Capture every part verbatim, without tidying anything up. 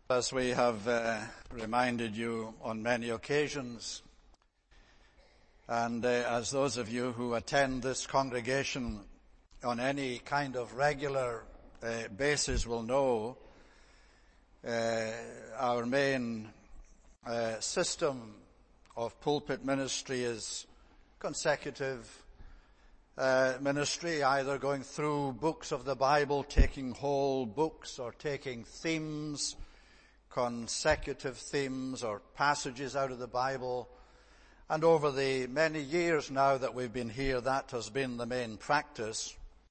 As we have uh, reminded you on many occasions, and uh, as those of you who attend this congregation on any kind of regular uh, basis will know, uh, our main uh, system of pulpit ministry is consecutive uh, ministry, either going through books of the Bible, taking whole books, or taking themes, consecutive themes or passages out of the Bible. And over the many years now that we've been here, that has been the main practice.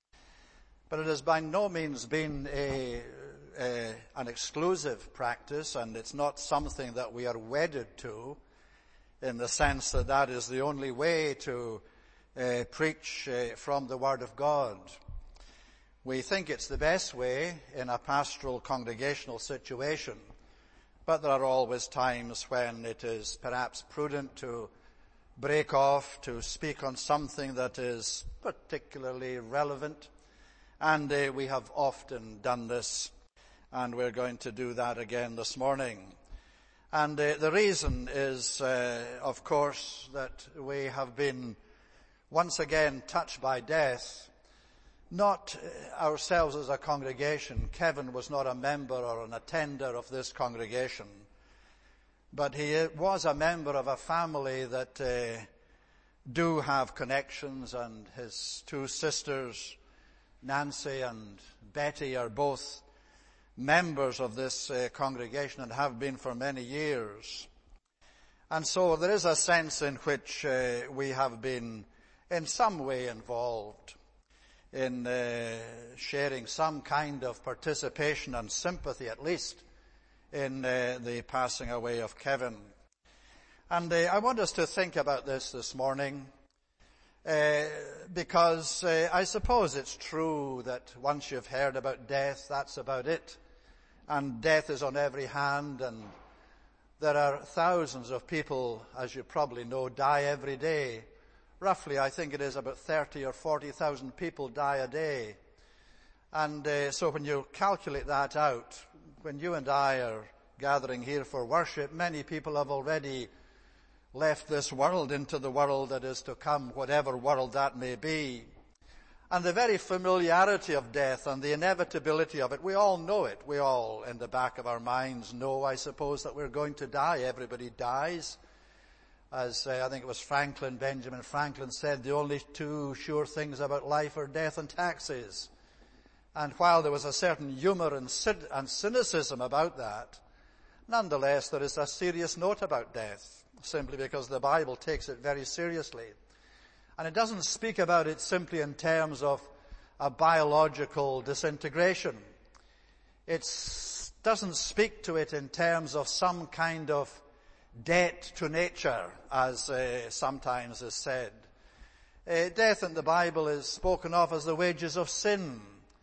But it has by no means been a, a, an exclusive practice, and it's not something that we are wedded to in the sense that that is the only way to uh, preach uh, from the Word of God. We think it's the best way in a pastoral congregational situation, but there are always times when it is perhaps prudent to break off, to speak on something that is particularly relevant. And uh, we have often done this, and we're going to do that again this morning. And uh, the reason is, uh, of course, that we have been once again touched by death. Not ourselves as a congregation. Kevin was not a member or an attender of this congregation, but he was a member of a family that uh, do have connections, and his two sisters, Nancy and Betty, are both members of this uh, congregation and have been for many years. And so there is a sense in which uh, we have been in some way involved in uh, sharing some kind of participation and sympathy, at least, in uh, the passing away of Kevin. And uh, I want us to think about this this morning, uh, because uh, I suppose it's true that once you've heard about death, that's about it. And death is on every hand, and there are thousands of people, as you probably know, die every day. Roughly, I think it is about thirty or forty thousand people die a day. And uh, so when you calculate that out, when you and I are gathering here for worship, many people have already left this world into the world that is to come, whatever world that may be. And the very familiarity of death and the inevitability of it, we all know it. We all, in the back of our minds, know, I suppose, that we're going to die. Everybody dies. As uh, I think it was Franklin, Benjamin Franklin said, the only two sure things about life are death and taxes. And while there was a certain humor and, cyn- and cynicism about that, nonetheless there is a serious note about death, simply because the Bible takes it very seriously. And it doesn't speak about it simply in terms of a biological disintegration. It doesn't speak to it in terms of some kind of debt to nature, as uh, sometimes is said. Uh, death in the Bible is spoken of as the wages of sin.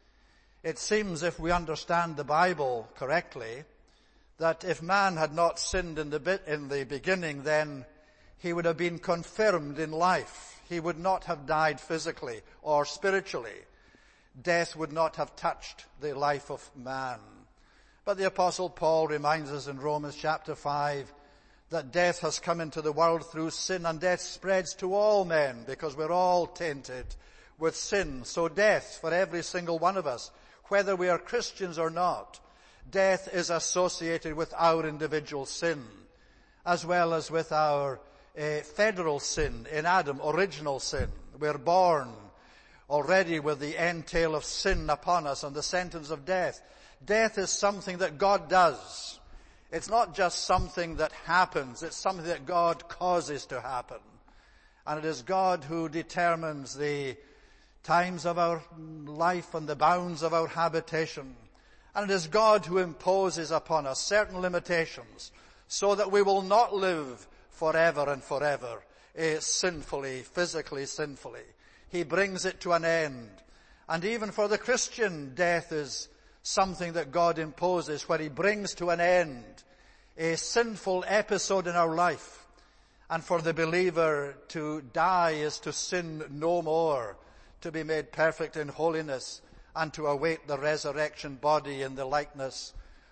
It seems, if we understand the Bible correctly, that if man had not sinned in the, bit, in the beginning, then he would have been confirmed in life. He would not have died physically or spiritually. Death would not have touched the life of man. But the Apostle Paul reminds us in Romans chapter five that death has come into the world through sin, and death spreads to all men because we're all tainted with sin. So death, for every single one of us, whether we are Christians or not, death is associated with our individual sin, as well as with our uh, federal sin in Adam, original sin. We're born already with the entail of sin upon us and the sentence of death. Death is something that God does. It's not just something that happens, it's something that God causes to happen. And it is God who determines the times of our life and the bounds of our habitation. And it is God who imposes upon us certain limitations so that we will not live forever and forever uh, sinfully, physically sinfully. He brings it to an end. And even for the Christian, death is something that God imposes, where he brings to an end a sinful episode in our life. And for the believer, to die is to sin no more, to be made perfect in holiness, and to await the resurrection body in the likeness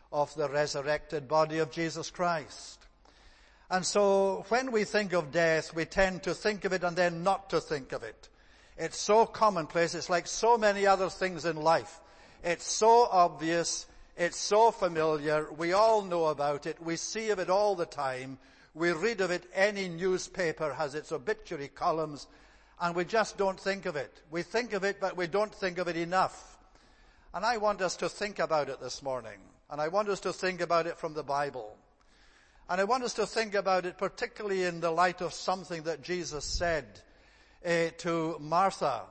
of the resurrected body of Jesus Christ. And so when we think of death, we tend to think of it and then not to think of it. It's so commonplace. It's like so many other things in life. It's so obvious. It's so familiar. We all know about it. We see of it all the time. We read of it. Any newspaper has its obituary columns, and we just don't think of it. We think of it, but we don't think of it enough. And I want us to think about it this morning. And I want us to think about it from the Bible. And I want us to think about it particularly in the light of something that Jesus said uh, to Martha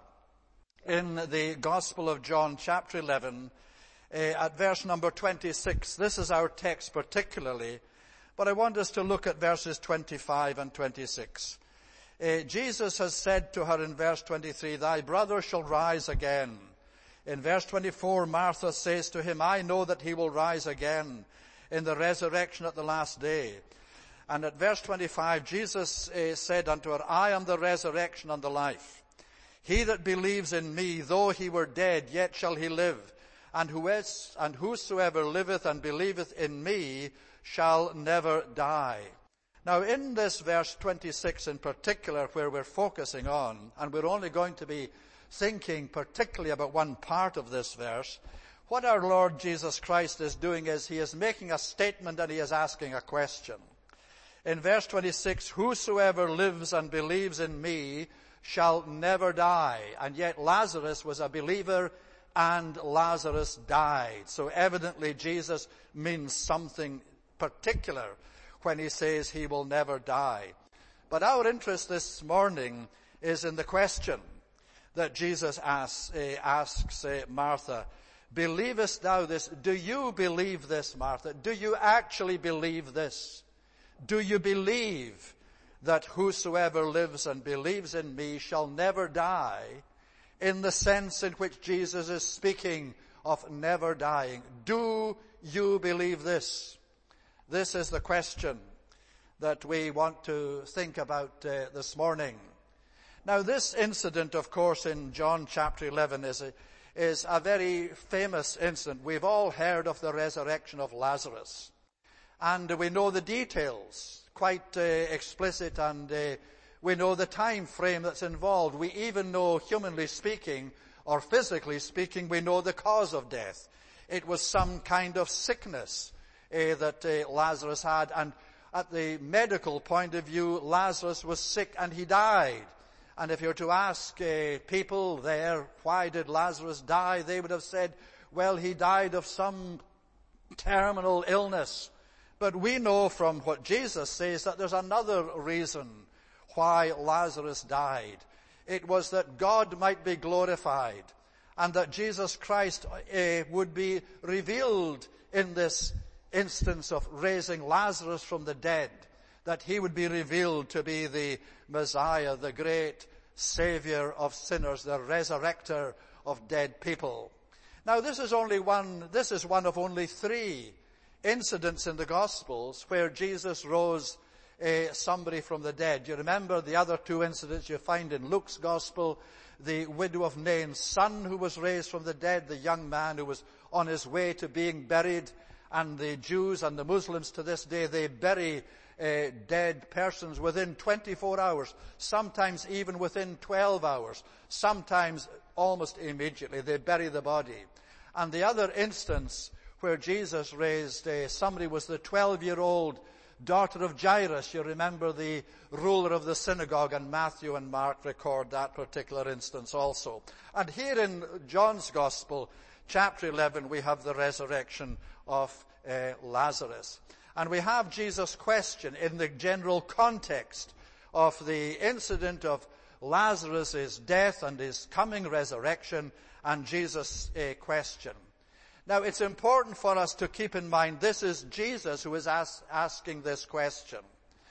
in the Gospel of John, chapter eleven, uh, at verse number twenty-six. This is our text particularly, but I want us to look at verses twenty-five and twenty-six. Uh, Jesus has said to her in verse twenty-three, "Thy brother shall rise again." In verse twenty-four, Martha says to him, "I know that he will rise again in the resurrection at the last day." And at verse twenty-five, Jesus uh, said unto her, "I am the resurrection and the life. He that believes in me, though he were dead, yet shall he live. And, who is, and whosoever liveth and believeth in me shall never die." Now in this verse twenty-six in particular, where we're focusing on, and we're only going to be thinking particularly about one part of this verse, what our Lord Jesus Christ is doing is he is making a statement and he is asking a question. In verse twenty-six, "Whosoever lives and believes in me shall never die." And yet Lazarus was a believer and Lazarus died. So evidently Jesus means something particular when he says he will never die. But our interest this morning is in the question that Jesus asks, uh, asks uh, Martha. "Believest thou this?" Do you believe this, Martha? Do you actually believe this? Do you believe that whosoever lives and believes in me shall never die, in the sense in which Jesus is speaking of never dying? Do you believe this? This is the question that we want to think about uh, this morning. Now this incident, of course, in John chapter eleven is a, is a very famous incident. We've all heard of the resurrection of Lazarus. And we know the details, quite uh, explicit, and uh, we know the time frame that's involved. We even know, humanly speaking, or physically speaking, we know the cause of death. It was some kind of sickness uh, that uh, Lazarus had, and at the medical point of view, Lazarus was sick and he died. And if you're to ask uh, people there, why did Lazarus die, they would have said, well, he died of some terminal illness. But we know from what Jesus says that there's another reason why Lazarus died. It was that God might be glorified and that Jesus Christ uh, would be revealed in this instance of raising Lazarus from the dead, that he would be revealed to be the Messiah, the great Savior of sinners, the resurrector of dead people. Now this is only one, this is one of only three incidents in the Gospels where Jesus rose uh, somebody from the dead. You remember the other two incidents you find in Luke's Gospel, the widow of Nain's son who was raised from the dead, the young man who was on his way to being buried, and the Jews and the Muslims to this day, they bury uh, dead persons within twenty-four hours, sometimes even within twelve hours, sometimes almost immediately they bury the body. And the other instance where Jesus raised uh, somebody was the twelve-year-old daughter of Jairus. You remember the ruler of the synagogue, and Matthew and Mark record that particular instance also. And here in John's Gospel, chapter eleven, we have the resurrection of uh, Lazarus. And we have Jesus' question in the general context of the incident of Lazarus' death and his coming resurrection, and Jesus' uh, question. Now, it's important for us to keep in mind this is Jesus who is ask, asking this question.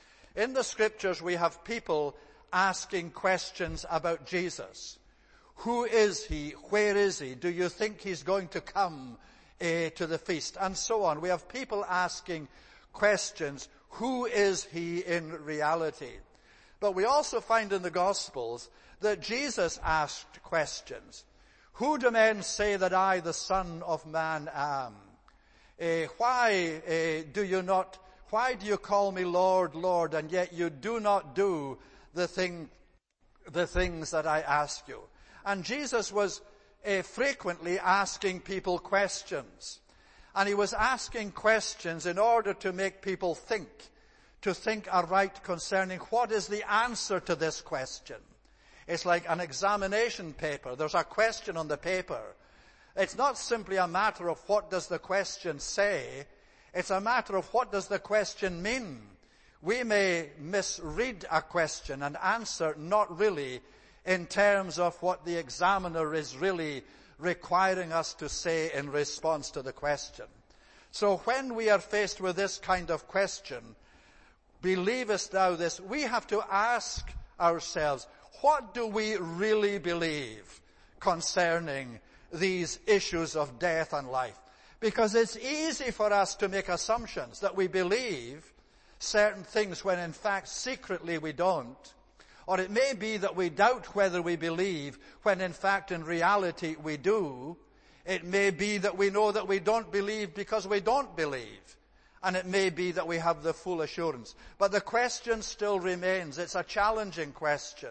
In the Scriptures, we have people asking questions about Jesus. Who is he? Where is he? Do you think he's going to come uh, to the feast? And so on. We have people asking questions. Who is he in reality? But we also find in the Gospels that Jesus asked questions. Who do men say that I, the Son of Man, am? Uh, why uh, do you not, why do you call me Lord, Lord, and yet you do not do the thing, the things that I ask you? And Jesus was uh, frequently asking people questions. And he was asking questions in order to make people think, to think aright concerning what is the answer to this question. It's like an examination paper. There's a question on the paper. It's not simply a matter of what does the question say. It's a matter of what does the question mean. We may misread a question and answer not really in terms of what the examiner is really requiring us to say in response to the question. So when we are faced with this kind of question, believest thou this, we have to ask ourselves, what do we really believe concerning these issues of death and life? Because it's easy for us to make assumptions that we believe certain things when in fact secretly we don't. Or it may be that we doubt whether we believe when in fact in reality we do. It may be that we know that we don't believe because we don't believe. And it may be that we have the full assurance. But the question still remains. It's a challenging question.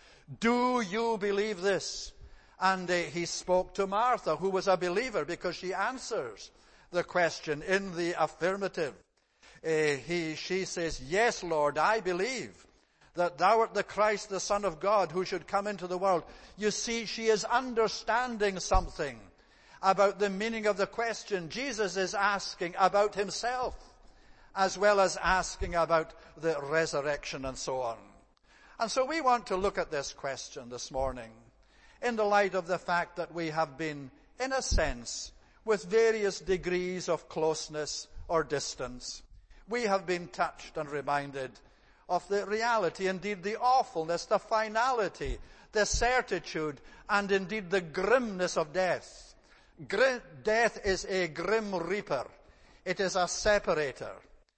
Do you believe this? And uh, he spoke to Martha, who was a believer, because she answers the question in the affirmative. Uh, he, she says, yes, Lord, I believe that thou art the Christ, the Son of God, who should come into the world. You see, she is understanding something about the meaning of the question. Jesus is asking about himself, as well as asking about the resurrection and so on. And so we want to look at this question this morning in the light of the fact that we have been, in a sense, with various degrees of closeness or distance, we have been touched and reminded of the reality, indeed the awfulness, the finality, the certitude, and indeed the grimness of death. Gr- death is a grim reaper. It is a separator.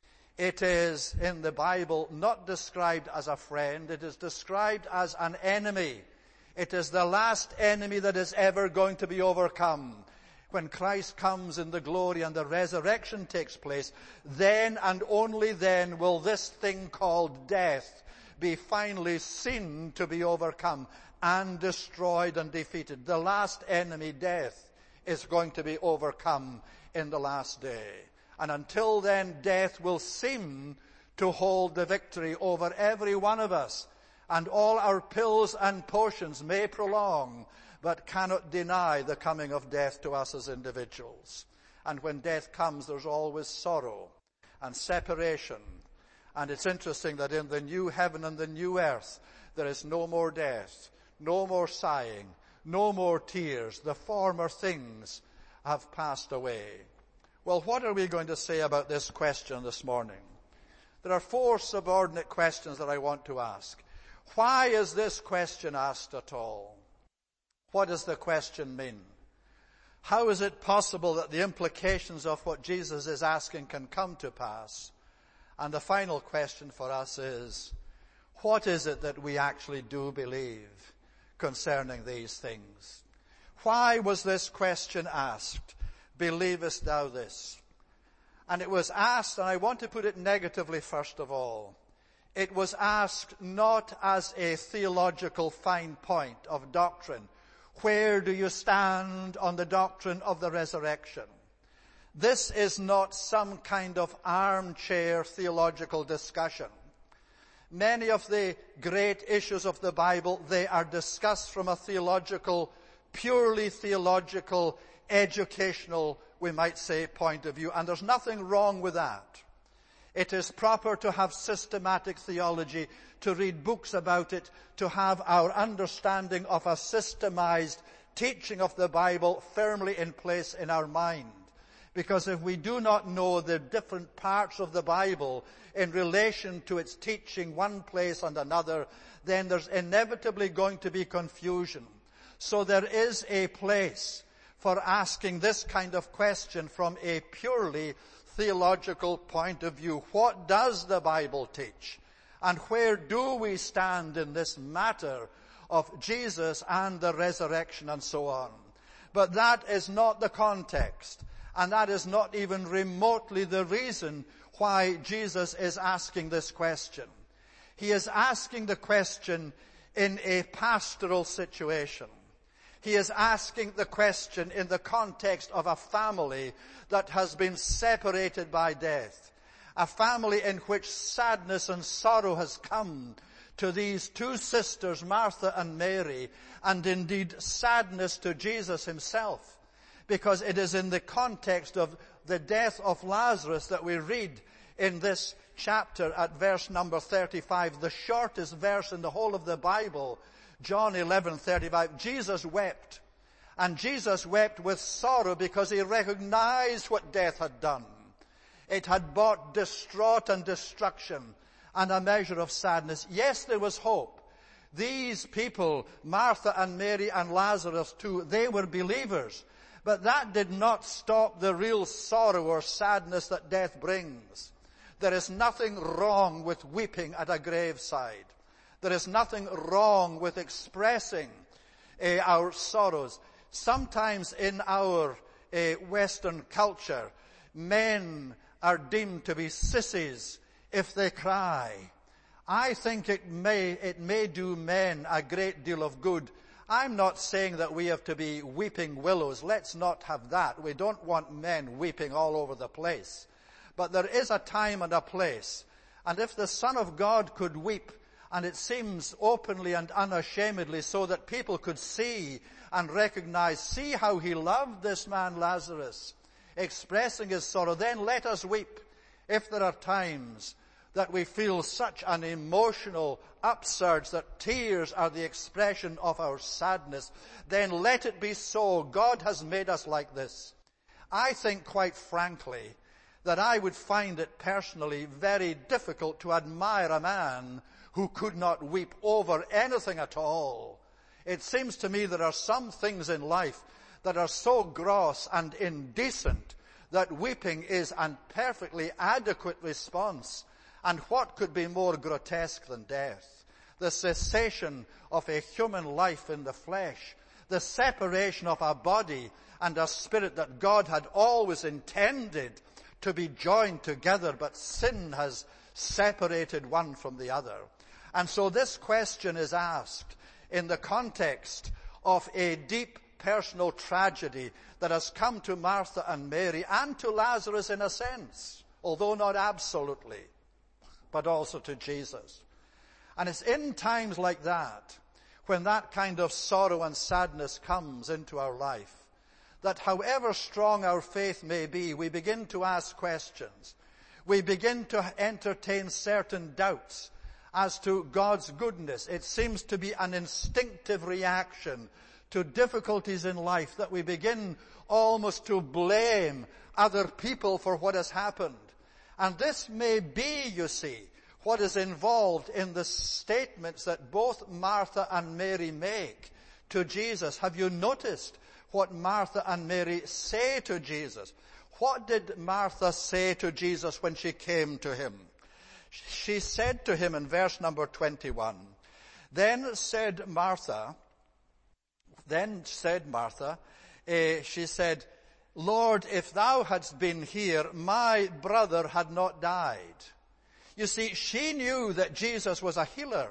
It is, in the Bible, not described as a friend. It is described as an enemy. It is the last enemy that is ever going to be overcome. When Christ comes in the glory and the resurrection takes place, then and only then will this thing called death be finally seen to be overcome and destroyed and defeated. The last enemy, death, is going to be overcome in the last day. And until then, death will seem to hold the victory over every one of us. And all our pills and potions may prolong, but cannot deny the coming of death to us as individuals. And when death comes, there's always sorrow and separation. And it's interesting that in the new heaven and the new earth, there is no more death, no more sighing, no more tears. The former things have passed away. Well, what are we going to say about this question this morning? There are four subordinate questions that I want to ask. Why is this question asked at all? What does the question mean? How is it possible that the implications of what Jesus is asking can come to pass? And the final question for us is, what is it that we actually do believe concerning these things? Why was this question asked? Believest thou this? And it was asked, and I want to put it negatively first of all, it was asked not as a theological fine point of doctrine. Where do you stand on the doctrine of the resurrection? This is not some kind of armchair theological discussion. Many of the great issues of the Bible, they are discussed from a theological, purely theological, educational, we might say, point of view. And there's nothing wrong with that. It is proper to have systematic theology, to read books about it, to have our understanding of a systemized teaching of the Bible firmly in place in our mind. Because if we do not know the different parts of the Bible in relation to its teaching one place and another, then there's inevitably going to be confusion. So there is a place for asking this kind of question from a purely theological point of view. What does the Bible teach? And where do we stand in this matter of Jesus and the resurrection and so on? But that is not the context. And that is not even remotely the reason why Jesus is asking this question. He is asking the question in a pastoral situation. He is asking the question in the context of a family that has been separated by death. A family in which sadness and sorrow has come to these two sisters, Martha and Mary, and indeed sadness to Jesus himself. Because it is in the context of the death of Lazarus that we read in this chapter at verse number thirty-five, the shortest verse in the whole of the Bible, John eleven thirty-five. Jesus wept. And Jesus wept with sorrow because he recognized what death had done. It had brought distraught and destruction and a measure of sadness. Yes, there was hope. These people, Martha and Mary and Lazarus too, they were believers. But that did not stop the real sorrow or sadness that death brings. There is nothing wrong with weeping at a graveside. There is nothing wrong with expressing uh, our sorrows. Sometimes in our uh, Western culture, men are deemed to be sissies if they cry. I think it may, it may do men a great deal of good. I'm not saying that we have to be weeping willows. Let's not have that. We don't want men weeping all over the place. But there is a time and a place. And if the Son of God could weep, and it seems openly and unashamedly so that people could see and recognize, see how he loved this man Lazarus, expressing his sorrow, then let us weep. If there are times that we feel such an emotional upsurge that tears are the expression of our sadness, then let it be so. God has made us like this. I think, quite frankly, that I would find it personally very difficult to admire a man who could not weep over anything at all. It seems to me there are some things in life that are so gross and indecent that weeping is a perfectly adequate response. And what could be more grotesque than death? The cessation of a human life in the flesh, the separation of a body and a spirit that God had always intended to be joined together, but sin has separated one from the other. And so this question is asked in the context of a deep personal tragedy that has come to Martha and Mary and to Lazarus in a sense, although not absolutely, but also to Jesus. And it's in times like that, when that kind of sorrow and sadness comes into our life, that however strong our faith may be, we begin to ask questions. We begin to entertain certain doubts as to God's goodness. It seems to be an instinctive reaction to difficulties in life that we begin almost to blame other people for what has happened. And this may be, you see, what is involved in the statements that both Martha and Mary make to Jesus. Have you noticed what Martha and Mary say to Jesus? What did Martha say to Jesus when she came to him? She said to him in verse number twenty-one, Then said Martha, then said Martha, uh, she said, Lord, if thou hadst been here, my brother had not died. You see, she knew that Jesus was a healer.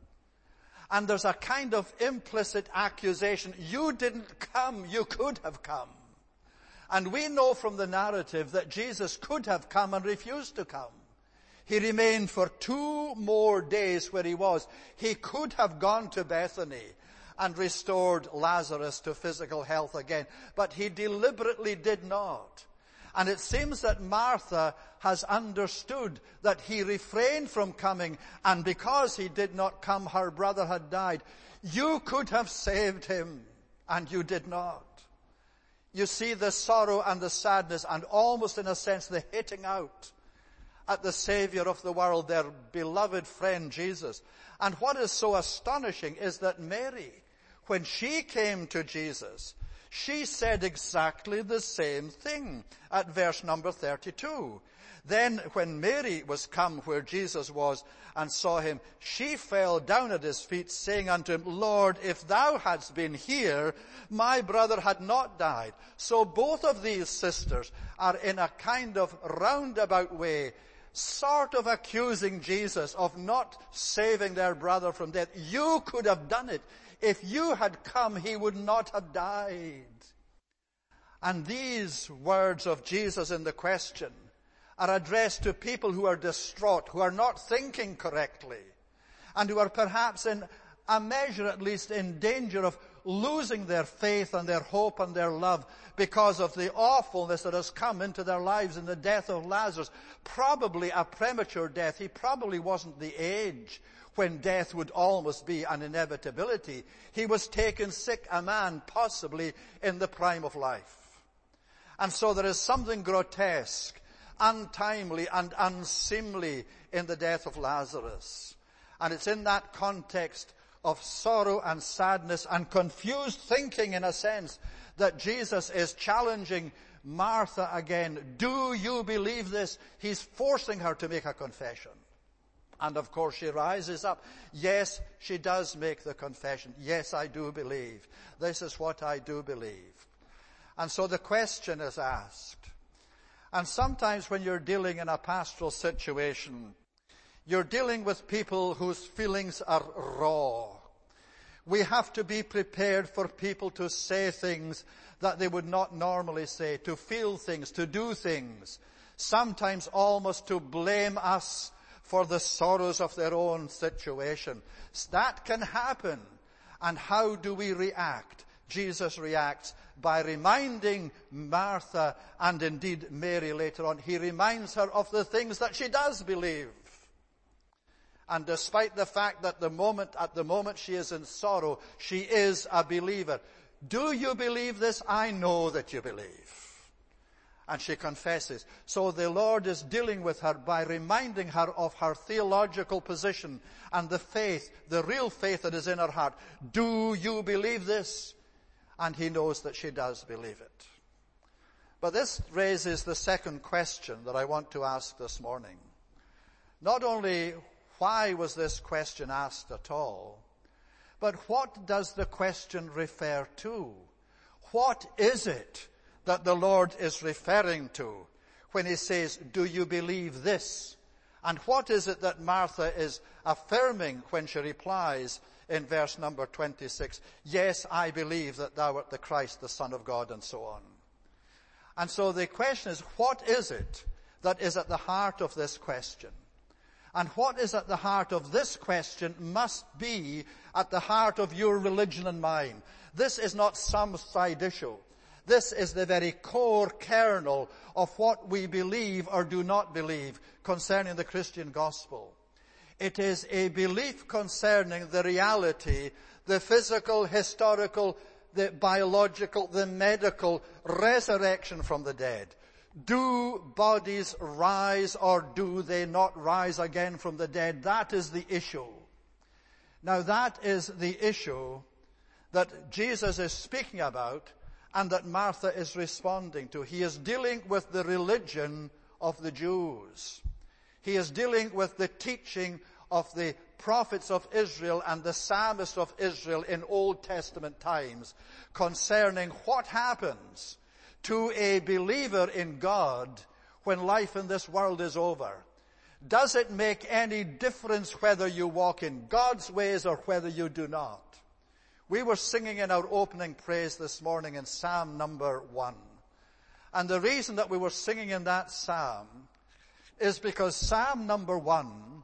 And there's a kind of implicit accusation. You didn't come, you could have come. And we know from the narrative that Jesus could have come and refused to come. He remained for two more days where he was. He could have gone to Bethany and restored Lazarus to physical health again, but he deliberately did not. And it seems that Martha has understood that he refrained from coming, and because he did not come, her brother had died. You could have saved him, and you did not. You see the sorrow and the sadness, and almost in a sense the hitting out at the Savior of the world, their beloved friend Jesus. And what is so astonishing is that Mary, when she came to Jesus, She said exactly the same thing at verse number thirty-two. Then when Mary was come where Jesus was and saw him, she fell down at his feet, saying unto him, Lord, if thou hadst been here, my brother had not died. So both of these sisters are in a kind of roundabout way sort of accusing Jesus of not saving their brother from death. You could have done it. If you had come, he would not have died. And these words of Jesus in the question are addressed to people who are distraught, who are not thinking correctly, and who are perhaps in a measure at least in danger of losing their faith and their hope and their love because of the awfulness that has come into their lives in the death of Lazarus. Probably a premature death. He probably wasn't the age when death would almost be an inevitability. He was taken sick, a man possibly in the prime of life. And so there is something grotesque, untimely and unseemly in the death of Lazarus. And it's in that context of sorrow and sadness and confused thinking, in a sense, that Jesus is challenging Martha again. Do you believe this? He's forcing her to make a confession. And of course she rises up. Yes, she does make the confession. Yes, I do believe. This is what I do believe. And so the question is asked. And sometimes when you're dealing in a pastoral situation, you're dealing with people whose feelings are raw. We have to be prepared for people to say things that they would not normally say, to feel things, to do things, sometimes almost to blame us for the sorrows of their own situation. That can happen. And how do we react? Jesus reacts by reminding Martha, and indeed Mary later on, he reminds her of the things that she does believe. And despite the fact that the moment, at the moment she is in sorrow, she is a believer. Do you believe this? I know that you believe. And she confesses. So the Lord is dealing with her by reminding her of her theological position and the faith, the real faith that is in her heart. Do you believe this? And he knows that she does believe it. But this raises the second question that I want to ask this morning. Not only why was this question asked at all, but what does the question refer to? What is it that the Lord is referring to when he says, do you believe this? And what is it that Martha is affirming when she replies in verse number twenty-six, yes, I believe that thou art the Christ, the Son of God, and so on. And so the question is, what is it that is at the heart of this question? And what is at the heart of this question must be at the heart of your religion and mine. This is not some side issue. This is the very core kernel of what we believe or do not believe concerning the Christian gospel. It is a belief concerning the reality, the physical, historical, the biological, the medical resurrection from the dead. Do bodies rise or do they not rise again from the dead? That is the issue. Now that is the issue that Jesus is speaking about and that Martha is responding to. He is dealing with the religion of the Jews. He is dealing with the teaching of the prophets of Israel and the psalmists of Israel in Old Testament times concerning what happens to a believer in God when life in this world is over. Does it make any difference whether you walk in God's ways or whether you do not? We were singing in our opening praise this morning in Psalm number one. And the reason that we were singing in that psalm is because Psalm number one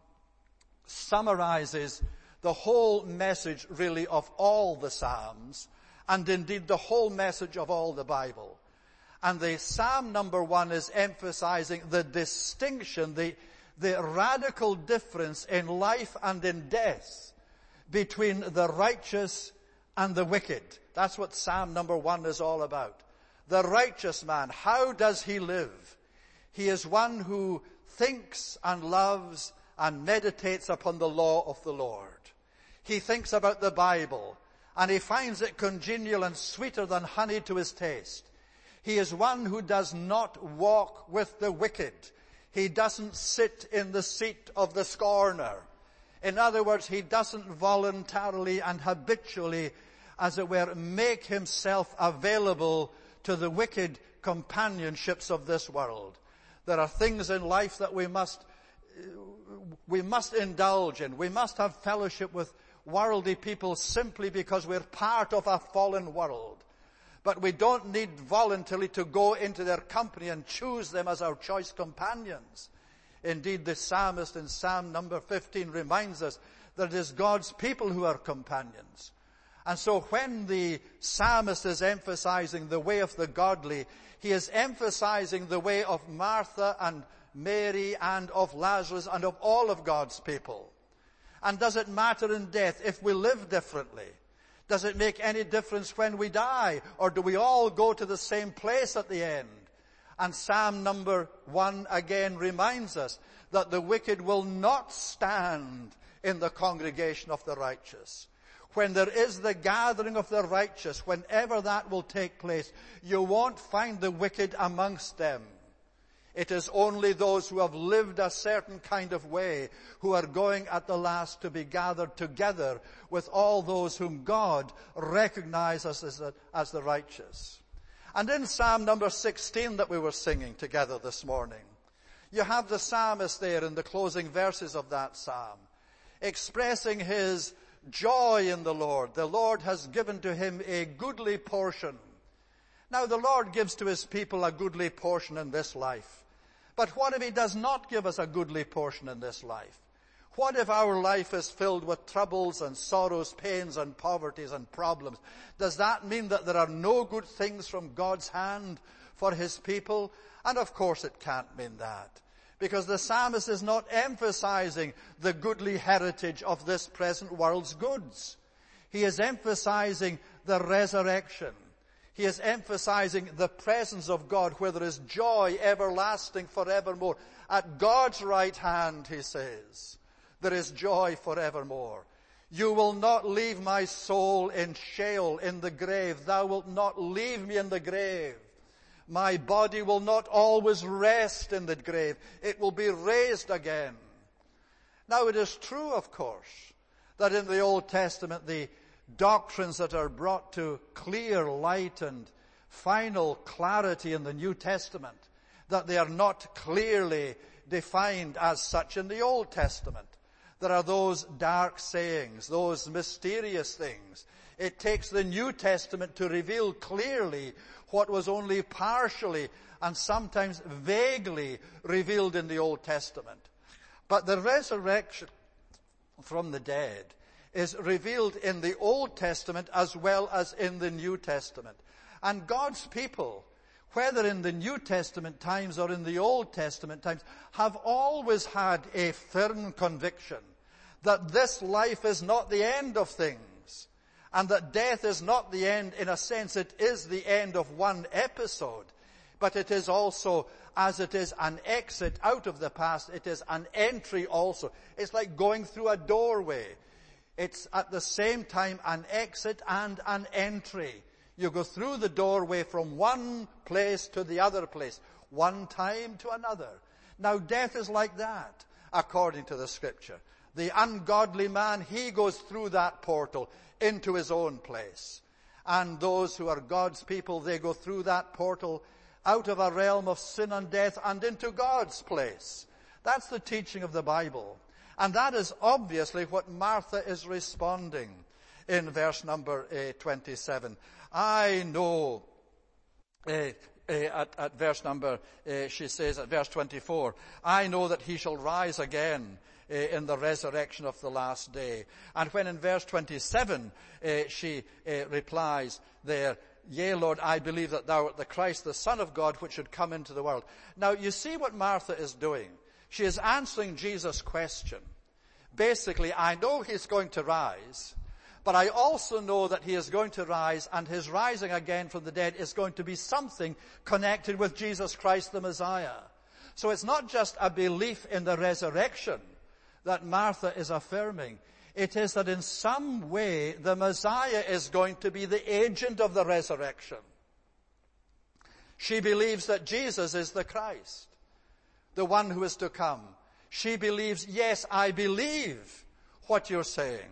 summarizes the whole message really of all the Psalms, and indeed the whole message of all the Bible. And the Psalm number one is emphasizing the distinction, the, the radical difference in life and in death between the righteous and the wicked. That's what Psalm number one is all about. The righteous man, how does he live? He is one who thinks and loves and meditates upon the law of the Lord. He thinks about the Bible and he finds it congenial and sweeter than honey to his taste. He is one who does not walk with the wicked. He doesn't sit in the seat of the scorner. In other words, he doesn't voluntarily and habitually, as it were, make himself available to the wicked companionships of this world. There are things in life that we must, we must indulge in. We must have fellowship with worldly people simply because we're part of a fallen world. But we don't need voluntarily to go into their company and choose them as our choice companions. Indeed, the psalmist in Psalm number fifteen reminds us that it is God's people who are companions. And so when the psalmist is emphasizing the way of the godly, he is emphasizing the way of Martha and Mary and of Lazarus and of all of God's people. And does it matter in death if we live differently? Does it make any difference when we die? Or do we all go to the same place at the end? And Psalm number one again reminds us that the wicked will not stand in the congregation of the righteous. When there is the gathering of the righteous, whenever that will take place, you won't find the wicked amongst them. It is only those who have lived a certain kind of way who are going at the last to be gathered together with all those whom God recognizes as, a, as the righteous. And in Psalm number sixteen that we were singing together this morning, you have the psalmist there in the closing verses of that psalm, expressing his joy in the Lord. The Lord has given to him a goodly portion. Now the Lord gives to his people a goodly portion in this life. But what if he does not give us a goodly portion in this life? What if our life is filled with troubles and sorrows, pains and poverties and problems? Does that mean that there are no good things from God's hand for his people? And of course it can't mean that. Because the psalmist is not emphasizing the goodly heritage of this present world's goods. He is emphasizing the resurrection. He is emphasizing the presence of God where there is joy everlasting forevermore. At God's right hand, he says, there is joy forevermore. You will not leave my soul in Sheol, in the grave. Thou wilt not leave me in the grave. My body will not always rest in the grave. It will be raised again. Now it is true, of course, that in the Old Testament the doctrines that are brought to clear light and final clarity in the New Testament, that they are not clearly defined as such in the Old Testament. There are those dark sayings, those mysterious things. It takes the New Testament to reveal clearly what was only partially and sometimes vaguely revealed in the Old Testament. But the resurrection from the dead is revealed in the Old Testament as well as in the New Testament. And God's people, whether in the New Testament times or in the Old Testament times, have always had a firm conviction that this life is not the end of things, and that death is not the end. In a sense, it is the end of one episode, but it is also, as it is an exit out of the past, it is an entry also. It's like going through a doorway. It's at the same time an exit and an entry. You go through the doorway from one place to the other place, one time to another. Now death is like that, according to the Scripture. The ungodly man, he goes through that portal into his own place. And those who are God's people, they go through that portal out of a realm of sin and death and into God's place. That's the teaching of the Bible. And that is obviously what Martha is responding in verse number uh, twenty-seven. I know, uh, uh, at, at verse number, uh, she says at verse twenty-four, I know that he shall rise again uh, in the resurrection of the last day. And when in verse twenty-seven uh, she uh, replies there, Yea, Lord, I believe that thou art the Christ, the Son of God, which should come into the world. Now you see what Martha is doing. She is answering Jesus' question. Basically, I know he's going to rise, but I also know that he is going to rise, and his rising again from the dead is going to be something connected with Jesus Christ the Messiah. So it's not just a belief in the resurrection that Martha is affirming. It is that in some way the Messiah is going to be the agent of the resurrection. She believes that Jesus is the Christ, the one who is to come. She believes, yes, I believe what you're saying.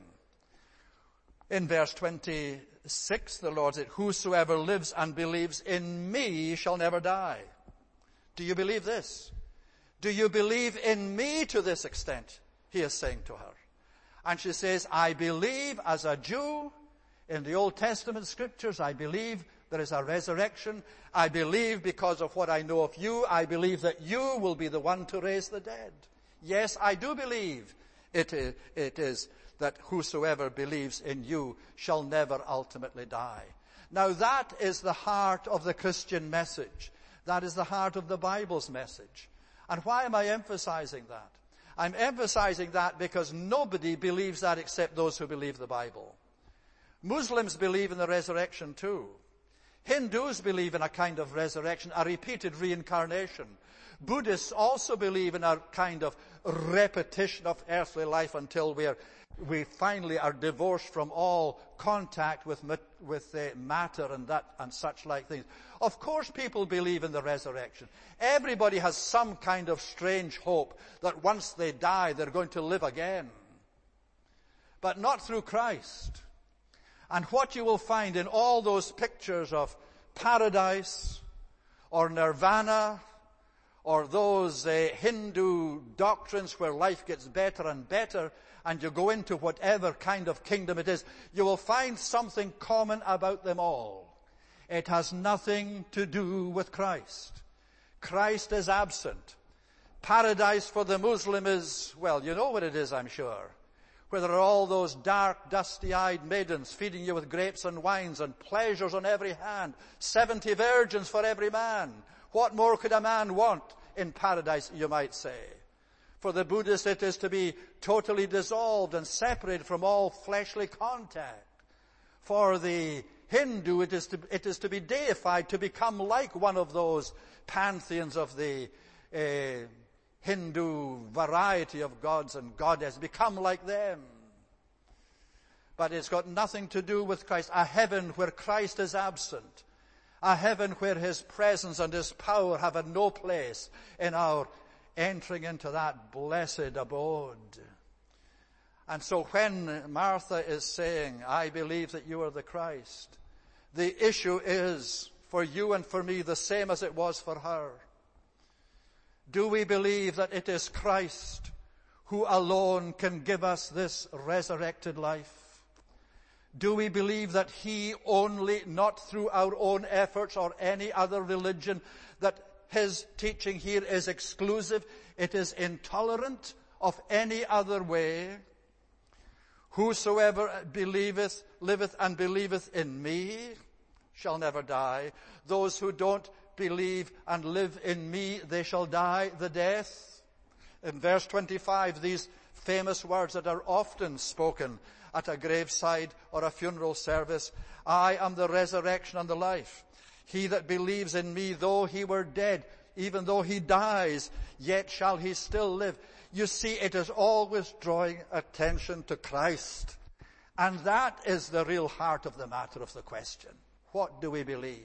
In verse twenty-six, the Lord said, whosoever lives and believes in me shall never die. Do you believe this? Do you believe in me to this extent? He is saying to her. And she says, I believe as a Jew in the Old Testament scriptures. I believe there is a resurrection. I believe because of what I know of you. I believe that you will be the one to raise the dead. Yes, I do believe it is, it is that whosoever believes in you shall never ultimately die. Now that is the heart of the Christian message. That is the heart of the Bible's message. And why am I emphasizing that? I'm emphasizing that because nobody believes that except those who believe the Bible. Muslims believe in the resurrection too. Hindus believe in a kind of resurrection, a repeated reincarnation. Buddhists also believe in a kind of repetition of earthly life until we are, we finally are divorced from all contact with with uh, matter and that and such like things. Of course, people believe in the resurrection. Everybody has some kind of strange hope that once they die, they're going to live again, but not through Christ. And what you will find in all those pictures of paradise or nirvana or those uh, Hindu doctrines where life gets better and better and you go into whatever kind of kingdom it is, you will find something common about them all. It has nothing to do with Christ. Christ is absent. Paradise for the Muslim is, well, you know what it is, I'm sure. Where there are all those dark, dusty-eyed maidens feeding you with grapes and wines and pleasures on every hand. Seventy virgins for every man. What more could a man want in paradise, you might say? For the Buddhist, it is to be totally dissolved and separated from all fleshly contact. For the Hindu, it is to, it is to be deified, to become like one of those pantheons of the uh, Hindu variety of gods and goddesses, become like them. But it's got nothing to do with Christ. A heaven where Christ is absent. A heaven where his presence and his power have had no place in our entering into that blessed abode. And so when Martha is saying, I believe that you are the Christ, the issue is for you and for me the same as it was for her. Do we believe that it is Christ who alone can give us this resurrected life? Do we believe that he only, not through our own efforts or any other religion, that his teaching here is exclusive, it is intolerant of any other way? Whosoever believeth, liveth and believeth in me shall never die. Those who don't believe and live in me, they shall die the death. In verse twenty-five, these famous words that are often spoken at a graveside or a funeral service, I am the resurrection and the life. He that believes in me, though he were dead, even though he dies, yet shall he still live. You see, it is always drawing attention to Christ. And that is the real heart of the matter of the question. What do we believe?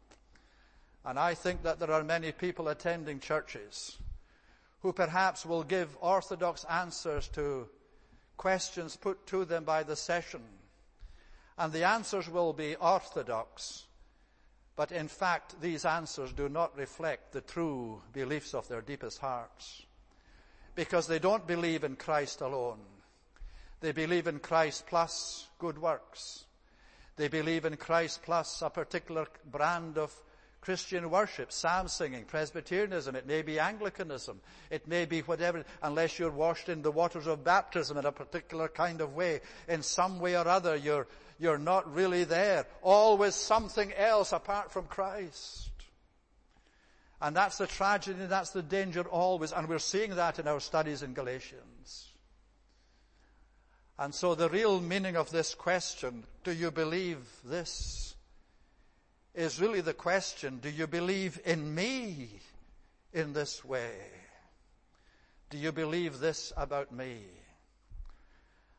And I think that there are many people attending churches who perhaps will give orthodox answers to questions put to them by the session. And the answers will be orthodox, but in fact these answers do not reflect the true beliefs of their deepest hearts. Because they don't believe in Christ alone. They believe in Christ plus good works. They believe in Christ plus a particular brand of Christian worship, psalm singing, Presbyterianism, it may be Anglicanism, it may be whatever, unless you're washed in the waters of baptism in a particular kind of way. In some way or other, you're, you're not really there. Always something else apart from Christ. And that's the tragedy, that's the danger always, and we're seeing that in our studies in Galatians. And so the real meaning of this question, do you believe this, is really the question, do you believe in me in this way? Do you believe this about me?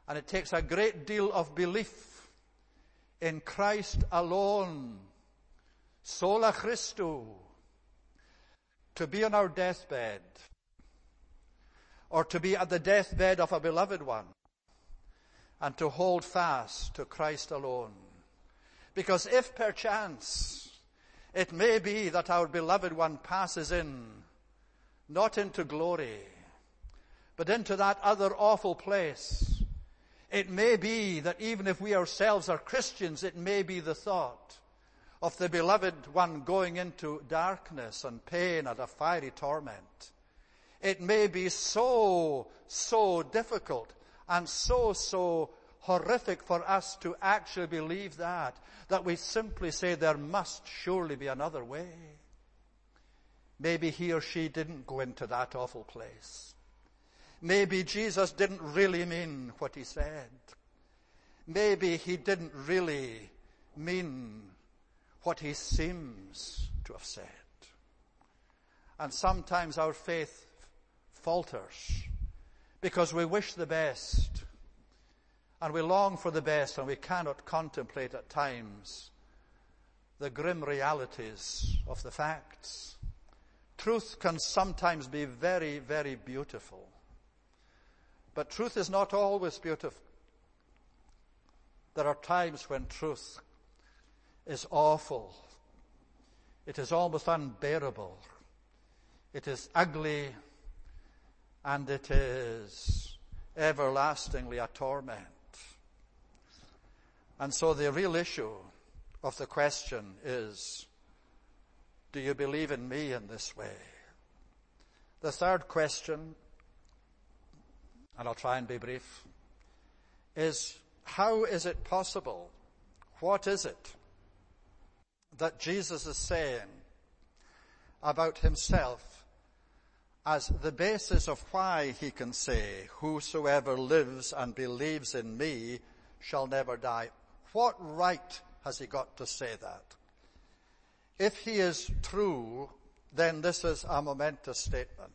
And it takes a great deal of belief in Christ alone, sola Christu, to be on our deathbed, or to be at the deathbed of a beloved one, and to hold fast to Christ alone. Because if perchance it may be that our beloved one passes in, not into glory, but into that other awful place, it may be that even if we ourselves are Christians, it may be the thought of the beloved one going into darkness and pain and a fiery torment. It may be so, so difficult and so, so horrific for us to actually believe that, that we simply say there must surely be another way. Maybe he or she didn't go into that awful place. Maybe Jesus didn't really mean what he said. Maybe he didn't really mean what he seems to have said. And sometimes our faith falters because we wish the best and we long for the best, and we cannot contemplate at times the grim realities of the facts. Truth can sometimes be very, very beautiful, but truth is not always beautiful. There are times when truth is awful. It is almost unbearable. It is ugly, and it is everlastingly a torment. And so the real issue of the question is, do you believe in me in this way? The third question, and I'll try and be brief, is how is it possible? What is it that Jesus is saying about himself as the basis of why he can say, whosoever lives and believes in me shall never die? What right has he got to say that? If he is true, then this is a momentous statement.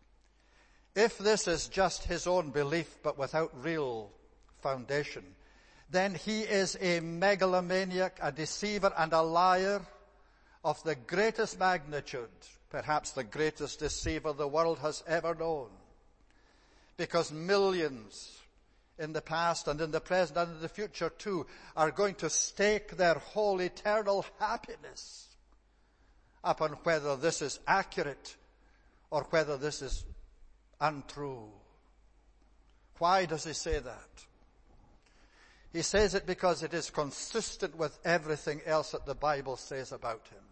If this is just his own belief but without real foundation, then he is a megalomaniac, a deceiver and a liar of the greatest magnitude, perhaps the greatest deceiver the world has ever known. Because millions in the past and in the present and in the future too are going to stake their whole eternal happiness upon whether this is accurate or whether this is untrue. Why does he say that? He says it because it is consistent with everything else that the Bible says about him.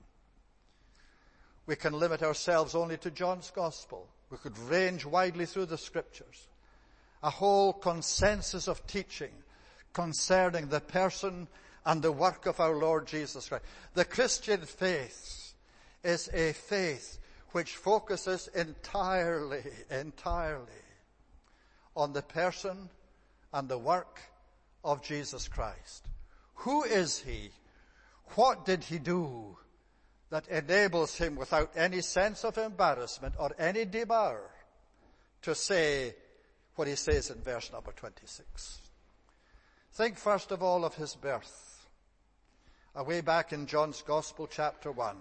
We can limit ourselves only to John's Gospel. We could range widely through the Scriptures. A whole consensus of teaching concerning the person and the work of our Lord Jesus Christ. The Christian faith is a faith which focuses entirely, entirely on the person and the work of Jesus Christ. Who is he? What did he do that enables him without any sense of embarrassment or any demur to say what he says in verse number twenty-six? Think first of all of his birth. Away back in John's Gospel, chapter one.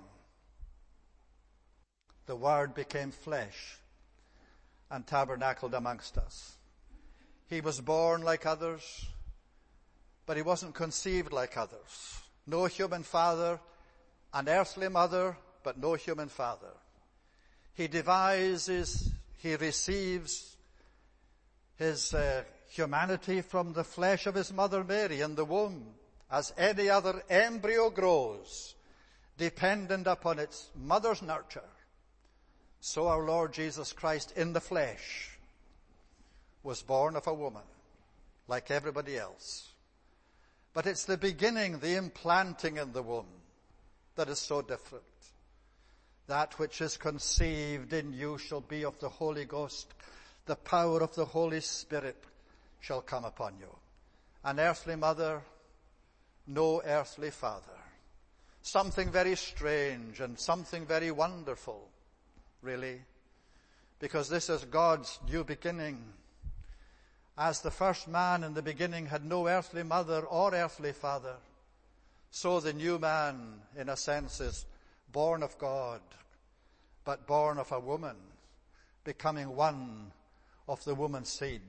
The Word became flesh and tabernacled amongst us. He was born like others, but he wasn't conceived like others. No human father, an earthly mother, but no human father. He devises, he receives his uh, humanity from the flesh of his mother Mary in the womb, as any other embryo grows, dependent upon its mother's nurture. So our Lord Jesus Christ in the flesh was born of a woman, like everybody else. But it's the beginning, the implanting in the womb, that is so different. That which is conceived in you shall be of the Holy Ghost. The power of the Holy Spirit shall come upon you. An earthly mother, no earthly father. Something very strange and something very wonderful, really, because this is God's new beginning. As the first man in the beginning had no earthly mother or earthly father, so the new man, in a sense, is born of God, but born of a woman, becoming one of the woman's seed.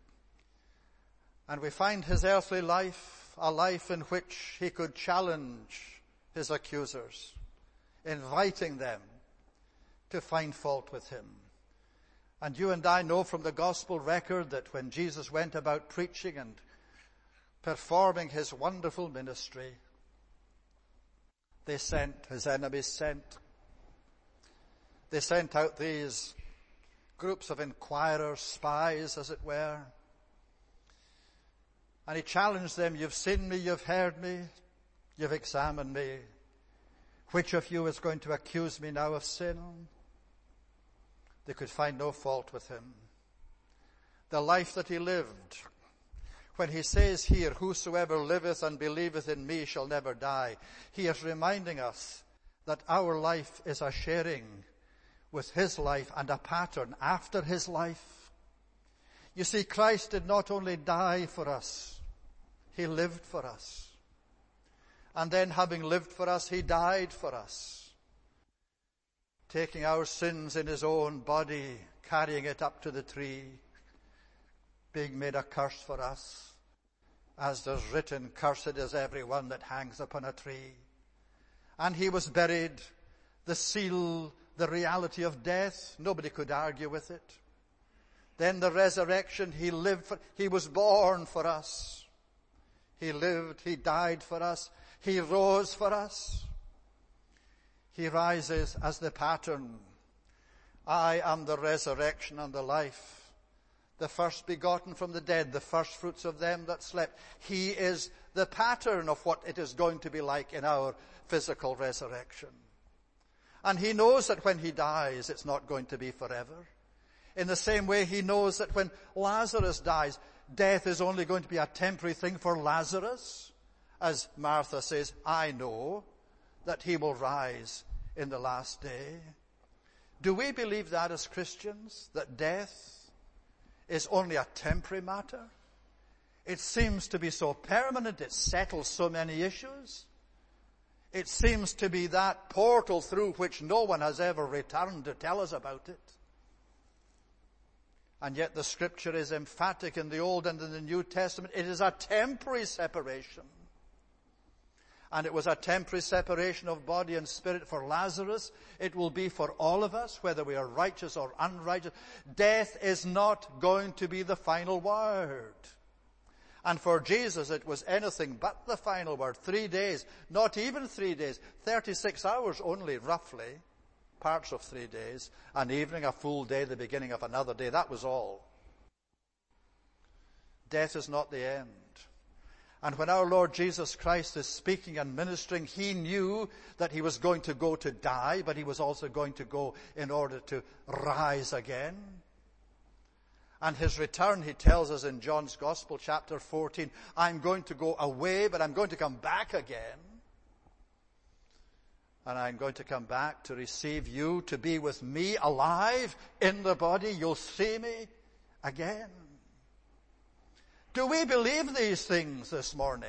And we find his earthly life a life in which he could challenge his accusers, inviting them to find fault with him. And you and I know from the gospel record that when Jesus went about preaching and performing his wonderful ministry, they sent, his enemies sent, they sent out these groups of inquirers, spies, as it were. And he challenged them, you've seen me, you've heard me, you've examined me. Which of you is going to accuse me now of sin? They could find no fault with him. The life that he lived, when he says here, whosoever liveth and believeth in me shall never die, he is reminding us that our life is a sharing with his life and a pattern after his life. You see, Christ did not only die for us, he lived for us. And then having lived for us, he died for us, taking our sins in his own body, carrying it up to the tree, being made a curse for us, as there's written, cursed is every one that hangs upon a tree. And he was buried, the seal, the reality of death, nobody could argue with it. Then the resurrection, he lived for, he was born for us. He lived, he died for us, he rose for us. He rises as the pattern. I am the resurrection and the life, the first begotten from the dead, the first fruits of them that slept. He is the pattern of what it is going to be like in our physical resurrection. And he knows that when he dies, it's not going to be forever. In the same way, he knows that when Lazarus dies, death is only going to be a temporary thing for Lazarus. As Martha says, I know that he will rise in the last day. Do we believe that as Christians, that death is only a temporary matter? It seems to be so permanent, it settles so many issues. It seems to be that portal through which no one has ever returned to tell us about it. And yet the scripture is emphatic in the Old and in the New Testament. It is a temporary separation. And it was a temporary separation of body and spirit for Lazarus. It will be for all of us, whether we are righteous or unrighteous. Death is not going to be the final word. And for Jesus, it was anything but the final word. Three days, not even three days, thirty-six hours only, roughly, parts of three days, an evening, a full day, the beginning of another day. That was all. Death is not the end. And when our Lord Jesus Christ is speaking and ministering, he knew that he was going to go to die, but he was also going to go in order to rise again. And his return, he tells us in John's Gospel, chapter fourteen, I'm going to go away, but I'm going to come back again. And I'm going to come back to receive you, to be with me alive in the body. You'll see me again. Do we believe these things this morning?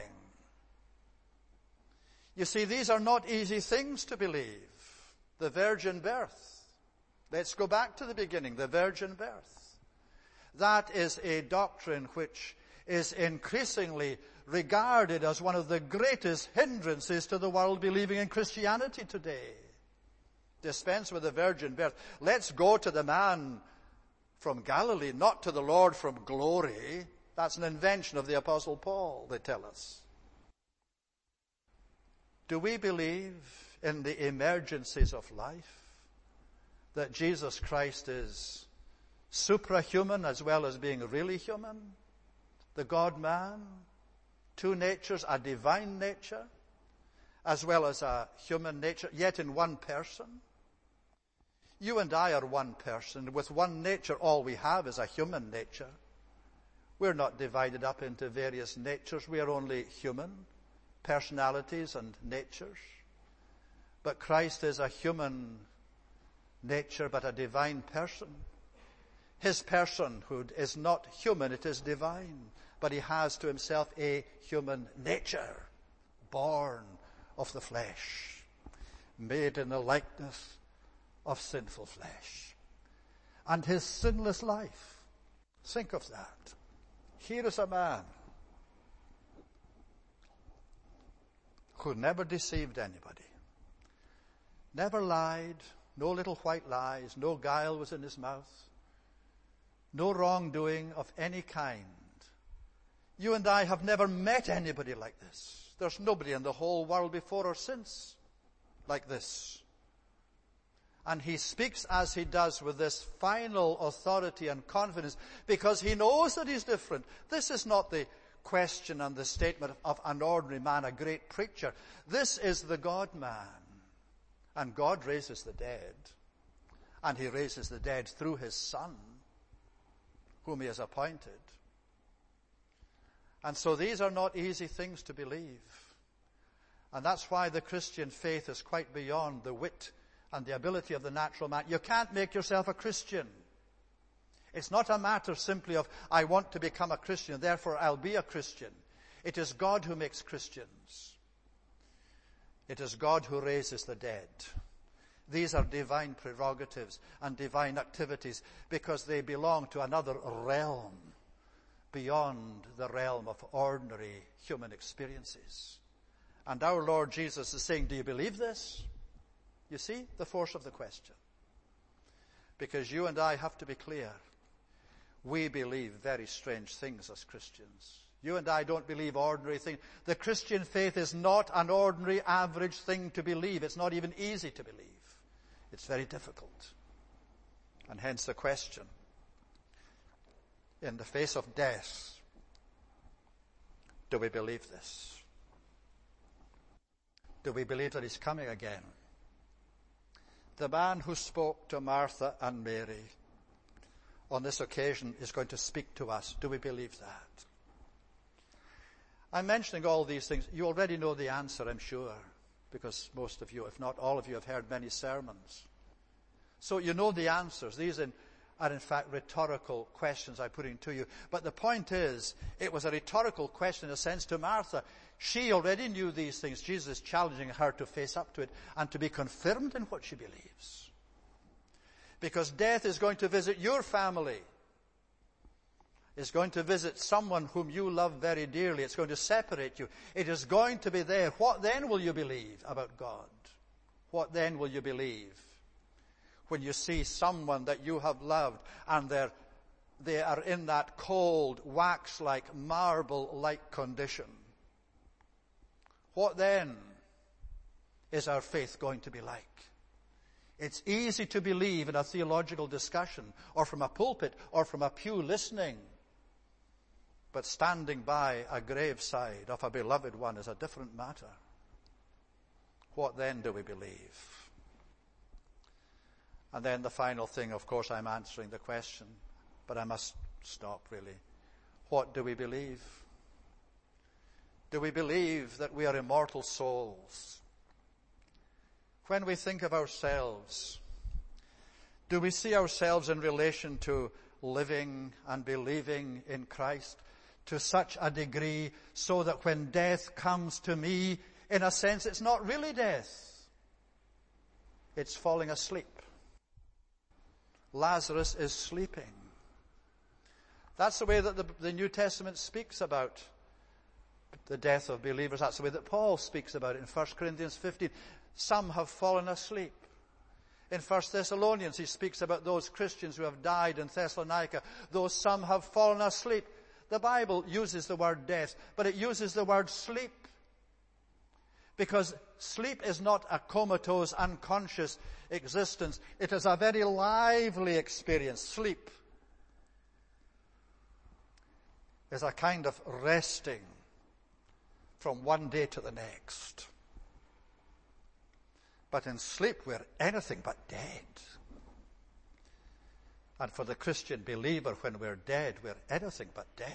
You see, these are not easy things to believe. The virgin birth. Let's go back to the beginning, the virgin birth. That is a doctrine which is increasingly regarded as one of the greatest hindrances to the world believing in Christianity today. Dispense with the virgin birth. Let's go to the man from Galilee, not to the Lord from glory. That's an invention of the Apostle Paul, they tell us. Do we believe in the emergencies of life? That Jesus Christ is suprahuman as well as being really human? The God-man? Two natures, a divine nature as well as a human nature, yet in one person? You and I are one person. With one nature, all we have is a human nature. We're not divided up into various natures. We are only human personalities and natures. But Christ is a human nature, but a divine person. His personhood is not human, it is divine. But he has to himself a human nature, born of the flesh, made in the likeness of sinful flesh. And his sinless life, think of that. Here is a man who never deceived anybody, never lied, no little white lies, no guile was in his mouth, no wrongdoing of any kind. You and I have never met anybody like this. There's nobody in the whole world before or since like this. And he speaks as he does with this final authority and confidence because he knows that he's different. This is not the question and the statement of an ordinary man, a great preacher. This is the God-man. And God raises the dead. And he raises the dead through his Son, whom he has appointed. And so these are not easy things to believe. And that's why the Christian faith is quite beyond the wit and the ability of the natural man. You can't make yourself a Christian. It's not a matter simply of, I want to become a Christian, therefore I'll be a Christian. It is God who makes Christians. It is God who raises the dead. These are divine prerogatives and divine activities because they belong to another realm beyond the realm of ordinary human experiences. And our Lord Jesus is saying, do you believe this? You see the force of the question. Because you and I have to be clear. We believe very strange things as Christians. You and I don't believe ordinary things. The Christian faith is not an ordinary, average thing to believe. It's not even easy to believe. It's very difficult. And hence the question. In the face of death, do we believe this? Do we believe that he's coming again? The man who spoke to Martha and Mary on this occasion is going to speak to us. Do we believe that? I'm mentioning all these things. You already know the answer, I'm sure, because most of you, if not all of you, have heard many sermons. So you know the answers. These in, are in fact rhetorical questions I'm putting to you. But the point is, it was a rhetorical question in a sense to Martha. She already knew these things. Jesus is challenging her to face up to it and to be confirmed in what she believes. Because death is going to visit your family. It's going to visit someone whom you love very dearly. It's going to separate you. It is going to be there. What then will you believe about God? What then will you believe when you see someone that you have loved and they're, they are in that cold, wax-like, marble-like condition? What then is our faith going to be like? It's easy to believe in a theological discussion or from a pulpit or from a pew listening. But standing by a graveside of a beloved one is a different matter. What then do we believe? And then the final thing, of course, I'm answering the question, but I must stop really. What do we believe? Do we believe that we are immortal souls? When we think of ourselves, do we see ourselves in relation to living and believing in Christ to such a degree so that when death comes to me, in a sense, it's not really death. It's falling asleep. Lazarus is sleeping. That's the way that the, the New Testament speaks about the death of believers. That's the way that Paul speaks about it in First Corinthians fifteen. Some have fallen asleep. In First Thessalonians, he speaks about those Christians who have died in Thessalonica. Those some have fallen asleep. The Bible uses the word death, but it uses the word sleep. Because sleep is not a comatose, unconscious existence. It is a very lively experience. Sleep is a kind of resting from one day to the next. But in sleep, we're anything but dead. And for the Christian believer, when we're dead, we're anything but dead.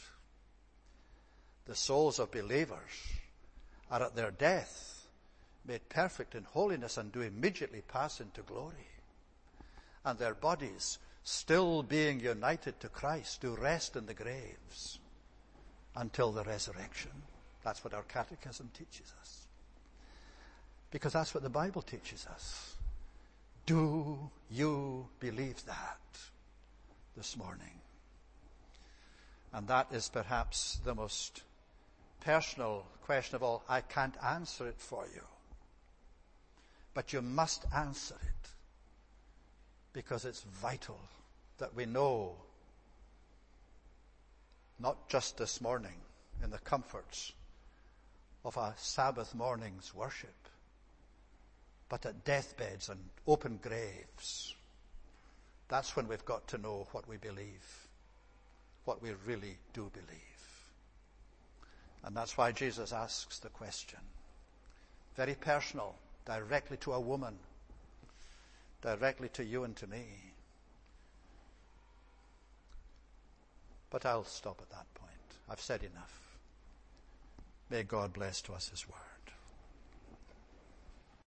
The souls of believers are at their death made perfect in holiness and do immediately pass into glory. And their bodies still being united to Christ, do rest in the graves until the resurrection. That's what our catechism teaches us. Because that's what the Bible teaches us. Do you believe that this morning? And that is perhaps the most personal question of all. I can't answer it for you. But you must answer it, because it's vital that we know, not just this morning in the comforts of a Sabbath morning's worship, but at deathbeds and open graves. That's when we've got to know what we believe, what we really do believe. And that's why Jesus asks the question. Very personal, directly to a woman, directly to you and to me. But I'll stop at that point. I've said enough. May God bless to us his word.